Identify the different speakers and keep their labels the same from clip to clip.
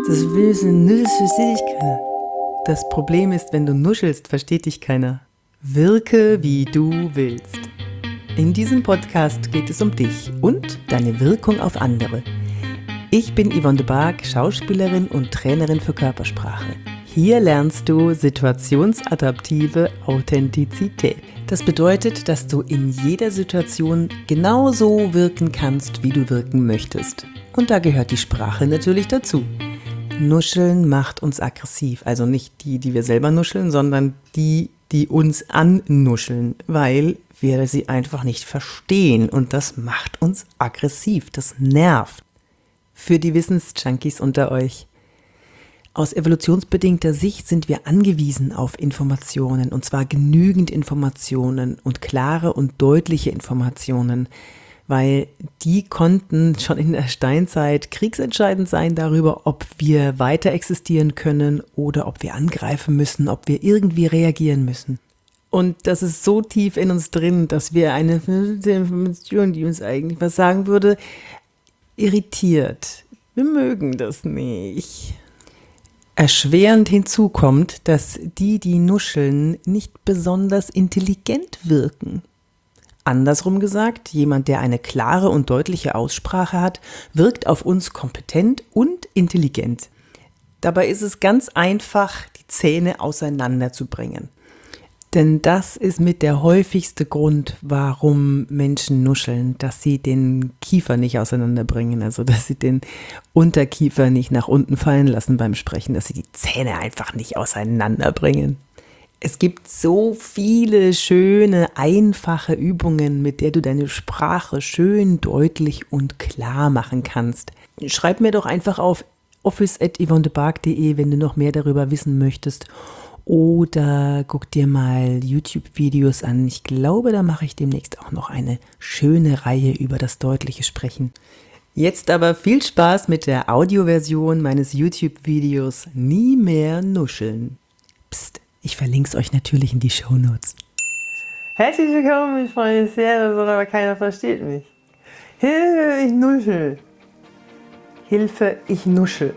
Speaker 1: Das Böse nuschelst, versteht dich keiner. Das Problem ist, wenn du nuschelst, versteht dich keiner. Wirke, wie du willst. In diesem Podcast geht es um dich und deine Wirkung auf andere. Ich bin Yvonne de Barg, Schauspielerin und Trainerin für Körpersprache. Hier lernst du situationsadaptive Authentizität. Das bedeutet, dass du in jeder Situation genauso wirken kannst, wie du wirken möchtest. Und da gehört die Sprache natürlich dazu. Nuscheln macht uns aggressiv. Also nicht die, die wir selber nuscheln, sondern die, die uns annuscheln, weil wir sie einfach nicht verstehen. Und das macht uns aggressiv. Das nervt. Für die Wissensjunkies unter euch. Aus evolutionsbedingter Sicht sind wir angewiesen auf Informationen, und zwar genügend Informationen und klare und deutliche Informationen, weil die konnten schon in der Steinzeit kriegsentscheidend sein darüber, ob wir weiter existieren können oder ob wir angreifen müssen, ob wir irgendwie reagieren müssen. Und das ist so tief in uns drin, dass wir eine Information, die uns eigentlich was sagen würde, irritiert. Wir mögen das nicht. Erschwerend hinzu kommt, dass die nuscheln, nicht besonders intelligent wirken. Andersrum gesagt, jemand, der eine klare und deutliche Aussprache hat, wirkt auf uns kompetent und intelligent. Dabei ist es ganz einfach, die Zähne auseinanderzubringen. Denn das ist mit der häufigste Grund, warum Menschen nuscheln, dass sie den Kiefer nicht auseinanderbringen, also dass sie den Unterkiefer nicht nach unten fallen lassen beim Sprechen, dass sie die Zähne einfach nicht auseinanderbringen. Es gibt so viele schöne, einfache Übungen, mit der du deine Sprache schön, deutlich und klar machen kannst. Schreib mir doch einfach auf office@yvonnedebarg.de, wenn du noch mehr darüber wissen möchtest. Oder guck dir mal YouTube-Videos an. Ich glaube, da mache ich demnächst auch noch eine schöne Reihe über das deutliche Sprechen. Jetzt aber viel Spaß mit der Audioversion meines YouTube-Videos Nie mehr nuscheln. Psst, ich verlinke es euch natürlich in die Shownotes.
Speaker 2: Herzlich willkommen, ich freue mich sehr, aber keiner versteht mich. Hilfe, ich nuschel. Hilfe, ich nuschel.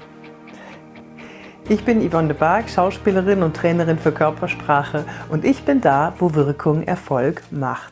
Speaker 2: Ich bin Yvonne de Barg, Schauspielerin und Trainerin für Körpersprache, und ich bin da, wo Wirkung Erfolg macht.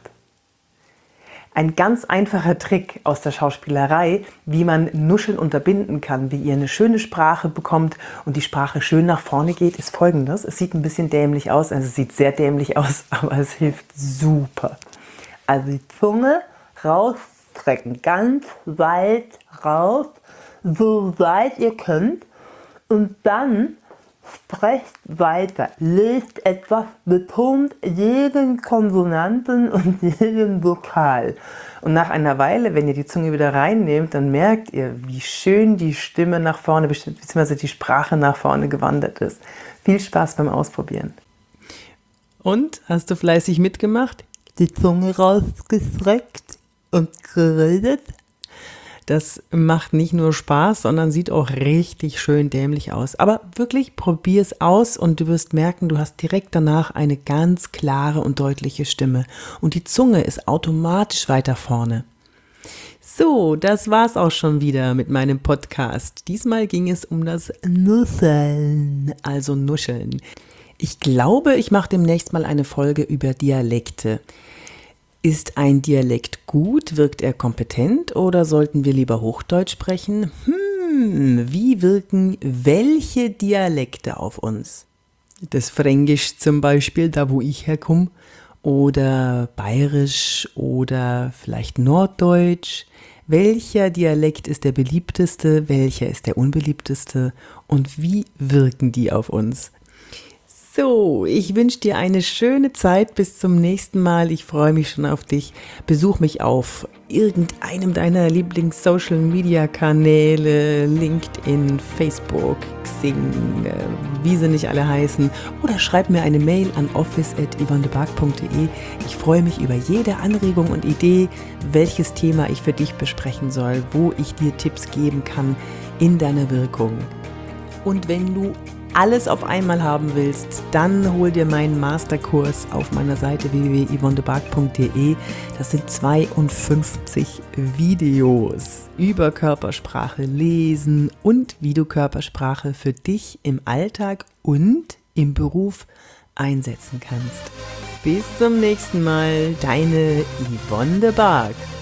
Speaker 2: Ein ganz einfacher Trick aus der Schauspielerei, wie man Nuscheln unterbinden kann, wie ihr eine schöne Sprache bekommt und die Sprache schön nach vorne geht, ist folgendes. Es sieht ein bisschen dämlich aus, also es sieht sehr dämlich aus, aber es hilft super. Also die Zunge rausstrecken, ganz weit raus, so weit ihr könnt. Und dann sprecht weiter, lest etwas, betont jeden Konsonanten und jeden Vokal. Und nach einer Weile, wenn ihr die Zunge wieder reinnehmt, dann merkt ihr, wie schön die Stimme nach vorne, beziehungsweise die Sprache nach vorne gewandert ist. Viel Spaß beim Ausprobieren.
Speaker 1: Und, hast du fleißig mitgemacht? Die Zunge rausgestreckt und geredet? Das macht nicht nur Spaß, sondern sieht auch richtig schön dämlich aus. Aber wirklich, probier es aus und du wirst merken, du hast direkt danach eine ganz klare und deutliche Stimme. Und die Zunge ist automatisch weiter vorne. So, das war's auch schon wieder mit meinem Podcast. Diesmal ging es um das Nuscheln, also Nuscheln. Ich glaube, ich mache demnächst mal eine Folge über Dialekte. Ist ein Dialekt gut? Wirkt er kompetent oder sollten wir lieber Hochdeutsch sprechen? Wie wirken welche Dialekte auf uns? Das Fränkisch zum Beispiel, da wo ich herkomme, oder Bayerisch oder vielleicht Norddeutsch. Welcher Dialekt ist der beliebteste? Welcher ist der unbeliebteste? Und wie wirken die auf uns? So, ich wünsche dir eine schöne Zeit. Bis zum nächsten Mal. Ich freue mich schon auf dich. Besuch mich auf irgendeinem deiner Lieblings-Social-Media-Kanäle, LinkedIn, Facebook, Xing, wie sie nicht alle heißen. Oder schreib mir eine Mail an office@yvonnedebarg.de. Ich freue mich über jede Anregung und Idee, welches Thema ich für dich besprechen soll, wo ich dir Tipps geben kann in deiner Wirkung. Und wenn du alles auf einmal haben willst, dann hol dir meinen Masterkurs auf meiner Seite www.yvonnebark.de. Das sind 52 Videos über Körpersprache, Lesen und wie du Körpersprache für dich im Alltag und im Beruf einsetzen kannst. Bis zum nächsten Mal, deine Yvonne de Bark.